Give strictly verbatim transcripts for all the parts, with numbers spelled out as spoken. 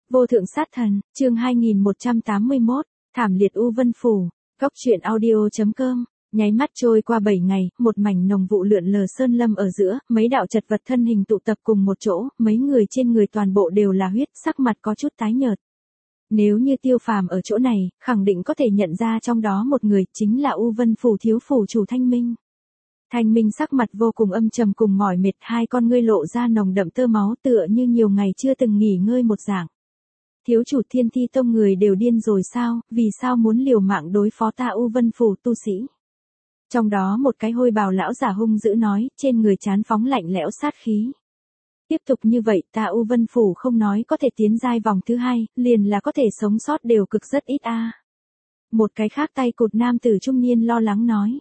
Vô thượng sát thần, chương hai nghìn một trăm tám mươi mốt, thảm liệt U Vân Phủ, góc truyện audio.com. Nháy mắt trôi qua bảy ngày, một mảnh nồng vụ lượn lờ sơn lâm ở giữa, mấy đạo chật vật thân hình tụ tập cùng một chỗ, mấy người trên người toàn bộ đều là huyết, sắc mặt có chút tái nhợt. Nếu như Tiêu Phàm ở chỗ này, khẳng định có thể nhận ra trong đó một người, chính là U Vân Phủ thiếu phủ chủ Thanh Minh. Thanh Minh sắc mặt vô cùng âm trầm cùng mỏi mệt, hai con ngươi lộ ra nồng đậm tơ máu tựa như nhiều ngày chưa từng nghỉ ngơi một dạng. Thiếu chủ Thiên Thi Tông người đều điên rồi sao, vì sao muốn liều mạng đối phó ta U Vân Phủ tu sĩ? Trong đó một cái hôi bào lão giả hung dữ nói, trên người trán phóng lạnh lẽo sát khí. Tiếp tục như vậy, ta U Vân Phủ không nói có thể tiến giai vòng thứ hai, liền là có thể sống sót đều cực rất ít a. Một cái khác tay cụt nam tử trung niên lo lắng nói.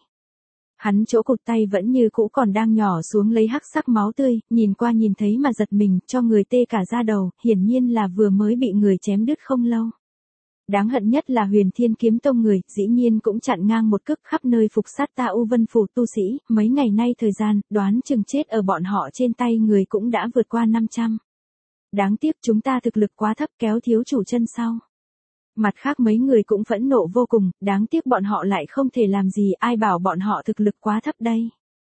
Hắn chỗ cụt tay vẫn như cũ còn đang nhỏ xuống lấy hắc sắc máu tươi, nhìn qua nhìn thấy mà giật mình, cho người tê cả da đầu, hiển nhiên là vừa mới bị người chém đứt không lâu. Đáng hận nhất là Huyền Thiên Kiếm Tông người, dĩ nhiên cũng chặn ngang một cước khắp nơi phục sát ta U Vân Phủ tu sĩ, mấy ngày nay thời gian, đoán chừng chết ở bọn họ trên tay người cũng đã vượt qua năm trăm. Đáng tiếc chúng ta thực lực quá thấp kéo thiếu chủ chân sau. Mặt khác mấy người cũng phẫn nộ vô cùng, đáng tiếc bọn họ lại không thể làm gì, ai bảo bọn họ thực lực quá thấp đây.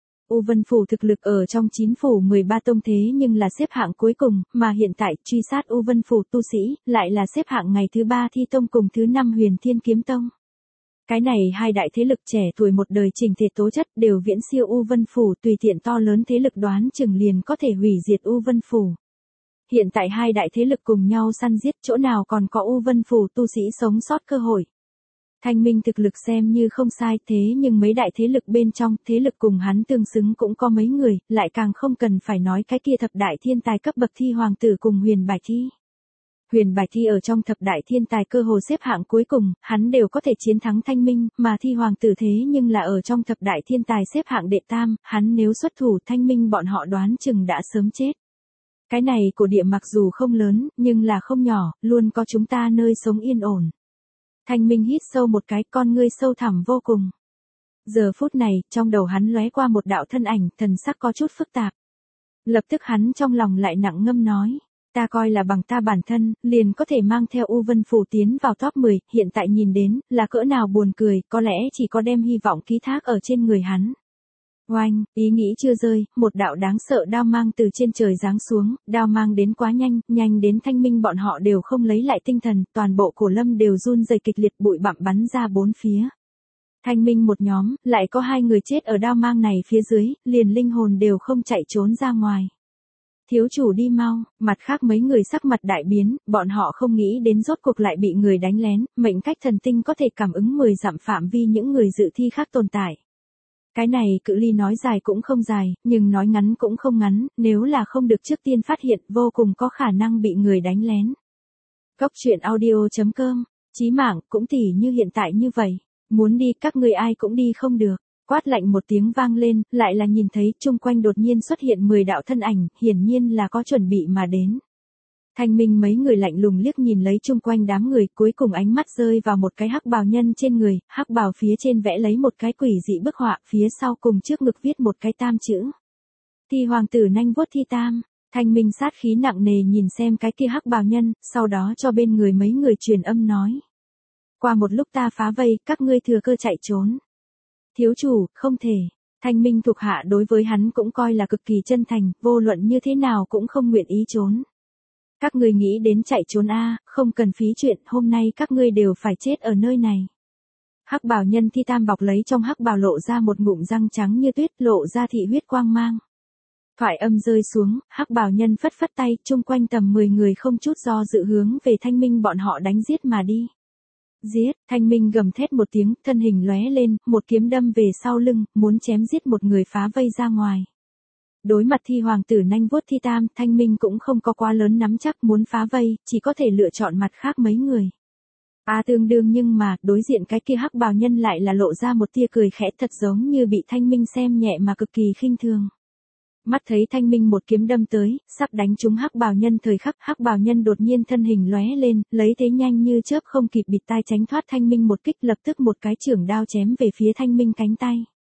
U Vân Phủ thực lực ở trong chín phủ mười ba tông thế nhưng là xếp hạng cuối cùng, mà hiện tại truy sát U Vân Phủ tu sĩ, lại là xếp hạng ngày thứ ba Thi Tông cùng thứ năm Huyền Thiên Kiếm Tông. Cái này hai đại thế lực trẻ tuổi một đời trình thể tố chất đều viễn siêu U Vân Phủ, tùy tiện to lớn thế lực đoán chừng liền có thể hủy diệt U Vân Phủ. Hiện tại hai đại thế lực cùng nhau săn giết, chỗ nào còn có U Vân Phủ tu sĩ sống sót cơ hội. Thanh Minh thực lực xem như không sai, thế nhưng mấy đại thế lực bên trong, thế lực cùng hắn tương xứng cũng có mấy người, lại càng không cần phải nói cái kia thập đại thiên tài cấp bậc Thi Hoàng tử cùng Huyền Bạch Thi. Huyền Bạch Thi ở trong thập đại thiên tài cơ hồ xếp hạng cuối cùng, hắn đều có thể chiến thắng Thanh Minh, mà Thi Hoàng tử thế nhưng là ở trong thập đại thiên tài xếp hạng đệ tam, hắn nếu xuất thủ Thanh Minh bọn họ đoán chừng đã sớm chết. Cái này của địa mặc dù không lớn, nhưng là không nhỏ, luôn có chúng ta nơi sống yên ổn. Thanh Minh hít sâu một cái, con ngươi sâu thẳm vô cùng. Giờ phút này, trong đầu hắn lóe qua một đạo thân ảnh, thần sắc có chút phức tạp. Lập tức hắn trong lòng lại nặng ngâm nói, ta coi là bằng ta bản thân, liền có thể mang theo U Vân Phủ tiến vào top mười, hiện tại nhìn đến, là cỡ nào buồn cười, có lẽ chỉ có đem hy vọng ký thác ở trên người hắn. Oanh, ý nghĩ chưa rơi, một đạo đáng sợ đao mang từ trên trời giáng xuống, đao mang đến quá nhanh, nhanh đến Thanh Minh bọn họ đều không lấy lại tinh thần, toàn bộ cổ lâm đều run rẩy kịch liệt, bụi bặm bắn ra bốn phía. Thanh Minh một nhóm, lại có hai người chết ở đao mang này phía dưới, liền linh hồn đều không chạy trốn ra ngoài. Thiếu chủ đi mau, mặt khác mấy người sắc mặt đại biến, bọn họ không nghĩ đến rốt cuộc lại bị người đánh lén, mệnh cách thần tinh có thể cảm ứng mười dặm phạm vi những người dự thi khác tồn tại. Cái này cự ly nói dài cũng không dài, nhưng nói ngắn cũng không ngắn, nếu là không được trước tiên phát hiện vô cùng có khả năng bị người đánh lén. Góc truyện audio.com, chí mạng cũng tỉ như hiện tại như vậy, muốn đi các người ai cũng đi không được. Quát lạnh một tiếng vang lên, lại là nhìn thấy chung quanh đột nhiên xuất hiện mười đạo thân ảnh, hiển nhiên là có chuẩn bị mà đến. Thanh Minh mấy người lạnh lùng liếc nhìn lấy chung quanh đám người, cuối cùng ánh mắt rơi vào một cái hắc bào nhân trên người, hắc bào phía trên vẽ lấy một cái quỷ dị bức họa, phía sau cùng trước ngực viết một cái tam chữ. Thi Hoàng tử nanh vuốt thi tam. Thanh Minh sát khí nặng nề nhìn xem cái kia hắc bào nhân, sau đó cho bên người mấy người truyền âm nói. Qua một lúc ta phá vây, các ngươi thừa cơ chạy trốn. Thiếu chủ, không thể. Thanh Minh thuộc hạ đối với hắn cũng coi là cực kỳ chân thành, vô luận như thế nào cũng không nguyện ý trốn. Các ngươi nghĩ đến chạy trốn a, không cần phí chuyện, hôm nay các ngươi đều phải chết ở nơi này. Hắc bào nhân thi tam bọc lấy trong hắc bào lộ ra một ngụm răng trắng như tuyết, lộ ra thị huyết quang mang. Thoại âm rơi xuống, hắc bào nhân phất phất tay, chung quanh tầm mười người không chút do dự hướng về Thanh Minh bọn họ đánh giết mà đi. Giết, Thanh Minh gầm thét một tiếng, thân hình lóe lên, một kiếm đâm về sau lưng, muốn chém giết một người phá vây ra ngoài. Đối mặt Thi Hoàng tử nanh vuốt thi tam, Thanh Minh cũng không có quá lớn nắm chắc muốn phá vây, chỉ có thể lựa chọn mặt khác mấy người. À tương đương nhưng mà, đối diện cái kia hắc bào nhân lại là lộ ra một tia cười khẽ thật giống như bị Thanh Minh xem nhẹ mà cực kỳ khinh thường. Mắt thấy Thanh Minh một kiếm đâm tới, sắp đánh trúng hắc bào nhân thời khắc, hắc bào nhân đột nhiên thân hình lóe lên, lấy thế nhanh như chớp không kịp bịt tai tránh thoát Thanh Minh một kích, lập tức một cái chưởng đao chém về phía Thanh Minh cánh tay.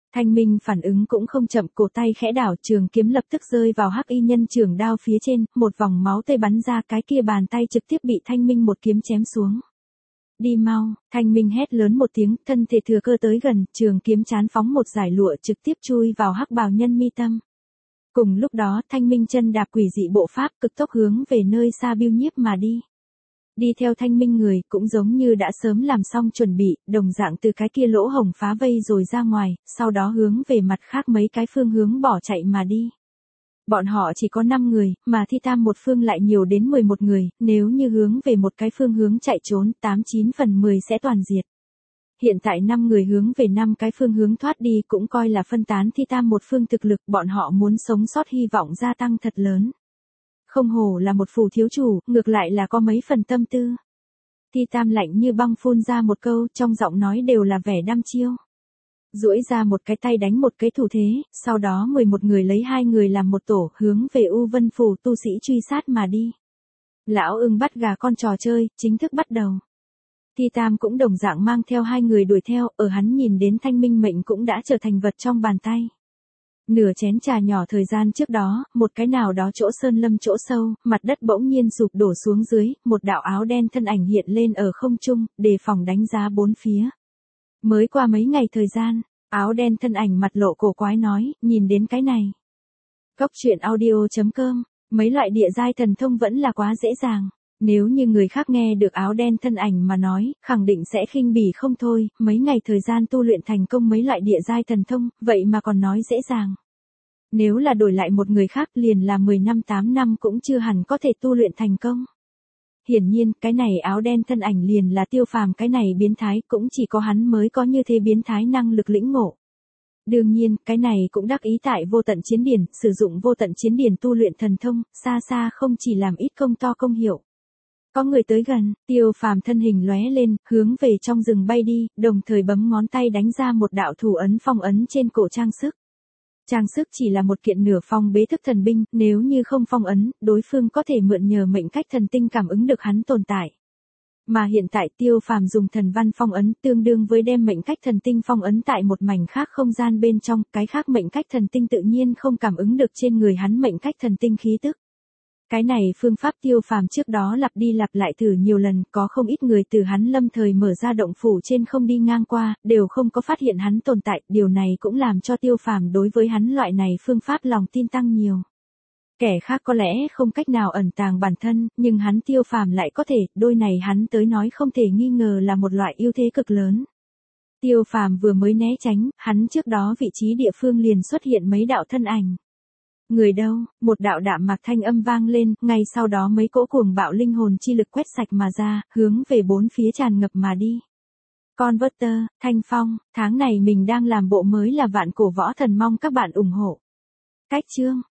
Thanh minh phản ứng cũng không chậm, cổ tay khẽ đảo, trường kiếm lập tức rơi vào hắc y nhân trường đao phía trên, một vòng máu tươi bắn ra, cái kia bàn tay trực tiếp bị thanh minh một kiếm chém xuống. Đi mau, thanh minh hét lớn một tiếng, thân thể thừa cơ tới gần, trường kiếm chán phóng một dải lụa trực tiếp chui vào hắc bào nhân mi tâm. Cùng lúc đó, thanh minh chân đạp quỷ dị bộ pháp, cực tốc hướng về nơi xa Biêu Nhiếp mà đi. Đi theo thanh minh người, cũng giống như đã sớm làm xong chuẩn bị, đồng dạng từ cái kia lỗ hổng phá vây rồi ra ngoài, sau đó hướng về mặt khác mấy cái phương hướng bỏ chạy mà đi. Bọn họ chỉ có năm người, mà Thi Tam một phương lại nhiều đến mười một người, nếu như hướng về một cái phương hướng chạy trốn, tám chín phần mười sẽ toàn diệt. Hiện tại năm người hướng về năm cái phương hướng thoát đi cũng coi là phân tán Thi Tam một phương thực lực, bọn họ muốn sống sót hy vọng gia tăng thật lớn. Không hổ là một phù thiếu chủ, ngược lại là có mấy phần tâm tư. Thi Tam lạnh như băng phun ra một câu, trong giọng nói đều là vẻ đăm chiêu. Duỗi ra một cái tay đánh một cái thủ thế, sau đó mười một người lấy hai người làm một tổ, hướng về U Vân Phủ tu sĩ truy sát mà đi. Lão ưng bắt gà con trò chơi, chính thức bắt đầu. Thi Tam cũng đồng dạng mang theo hai người đuổi theo, ở hắn nhìn đến thanh minh mệnh cũng đã trở thành vật trong bàn tay. Nửa chén trà nhỏ thời gian trước đó, một cái nào đó chỗ sơn lâm chỗ sâu, mặt đất bỗng nhiên sụp đổ xuống dưới, một đạo áo đen thân ảnh hiện lên ở không trung, đề phòng đánh giá bốn phía. Mới qua mấy ngày thời gian, áo đen thân ảnh mặt lộ cổ quái nói, nhìn đến cái này. Cốc truyện audio chấm com, mấy loại địa giai thần thông vẫn là quá dễ dàng. Nếu như người khác nghe được áo đen thân ảnh mà nói, khẳng định sẽ khinh bỉ không thôi, mấy ngày thời gian tu luyện thành công mấy loại địa giai thần thông, vậy mà còn nói dễ dàng. Nếu là đổi lại một người khác liền là mười năm tám năm cũng chưa hẳn có thể tu luyện thành công. Hiển nhiên, cái này áo đen thân ảnh liền là Tiêu Phàm, cái này biến thái, cũng chỉ có hắn mới có như thế biến thái năng lực lĩnh ngộ. Đương nhiên, cái này cũng đắc ý tại vô tận chiến điển, sử dụng vô tận chiến điển tu luyện thần thông, xa xa không chỉ làm ít công to công hiệu. Có người tới gần, Tiêu Phàm thân hình lóe lên, hướng về trong rừng bay đi, đồng thời bấm ngón tay đánh ra một đạo thủ ấn phong ấn trên cổ trang sức. Trang sức chỉ là một kiện nửa phong bế thức thần binh, nếu như không phong ấn, đối phương có thể mượn nhờ mệnh cách thần tinh cảm ứng được hắn tồn tại. Mà hiện tại Tiêu Phàm dùng thần văn phong ấn, tương đương với đem mệnh cách thần tinh phong ấn tại một mảnh khác không gian bên trong, cái khác mệnh cách thần tinh tự nhiên không cảm ứng được trên người hắn mệnh cách thần tinh khí tức. Cái này phương pháp Tiêu Phàm trước đó lặp đi lặp lại thử nhiều lần, có không ít người từ hắn lâm thời mở ra động phủ trên không đi ngang qua, đều không có phát hiện hắn tồn tại, điều này cũng làm cho Tiêu Phàm đối với hắn loại này phương pháp lòng tin tăng nhiều. Kẻ khác có lẽ không cách nào ẩn tàng bản thân, nhưng hắn Tiêu Phàm lại có thể, đôi này hắn tới nói không thể nghi ngờ là một loại ưu thế cực lớn. Tiêu Phàm vừa mới né tránh, hắn trước đó vị trí địa phương liền xuất hiện mấy đạo thân ảnh. Người đâu, một đạo đạm mạc thanh âm vang lên, ngay sau đó mấy cỗ cuồng bạo linh hồn chi lực quét sạch mà ra, hướng về bốn phía tràn ngập mà đi. Converter, Thanh Phong, tháng này mình đang làm bộ mới là vạn cổ võ thần, mong các bạn ủng hộ. Cách chương,